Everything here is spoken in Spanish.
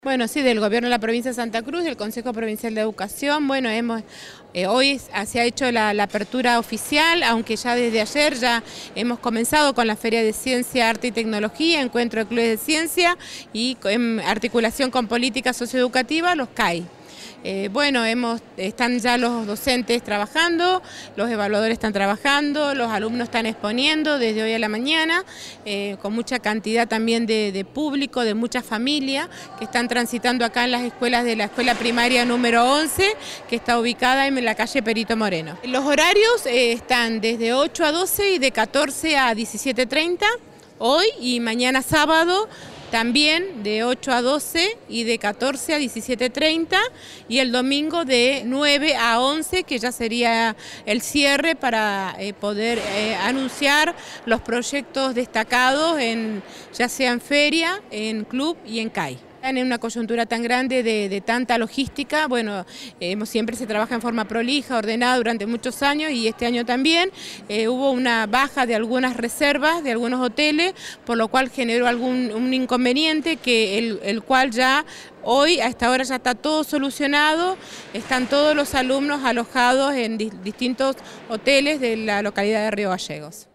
Bueno, sí, del Gobierno de la Provincia de Santa Cruz, del Consejo Provincial de Educación. Bueno, hoy se ha hecho la apertura oficial, aunque ya desde ayer ya hemos comenzado con la Feria de Ciencia, Arte y Tecnología, Encuentro de Clubes de Ciencia y en articulación con política socioeducativa, los CAI. Bueno, están ya los docentes trabajando, los evaluadores están trabajando, los alumnos están exponiendo desde hoy a la mañana, con mucha cantidad también de público, de muchas familias que están transitando acá en las escuelas de la escuela primaria número 11, que está ubicada en la calle Perito Moreno. Los horarios están desde 8 a 12 y de 14 a 17:30, hoy y mañana sábado. También de 8 a 12 y de 14 a 17:30 y el domingo de 9 a 11, que ya sería el cierre para poder anunciar los proyectos destacados, ya sea en feria, en club y en CAI. En una coyuntura tan grande de tanta logística, bueno, siempre se trabaja en forma prolija, ordenada durante muchos años y este año también hubo una baja de algunas reservas de algunos hoteles, por lo cual generó un inconveniente el cual ya hoy a esta hora ya está todo solucionado, están todos los alumnos alojados en distintos hoteles de la localidad de Río Gallegos.